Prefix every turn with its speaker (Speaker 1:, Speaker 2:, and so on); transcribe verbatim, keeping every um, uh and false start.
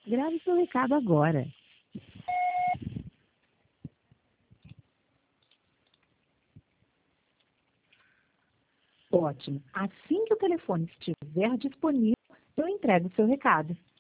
Speaker 1: Grave seu recado agora. Ótimo. Assim que o telefone estiver disponível, eu entrego o seu recado.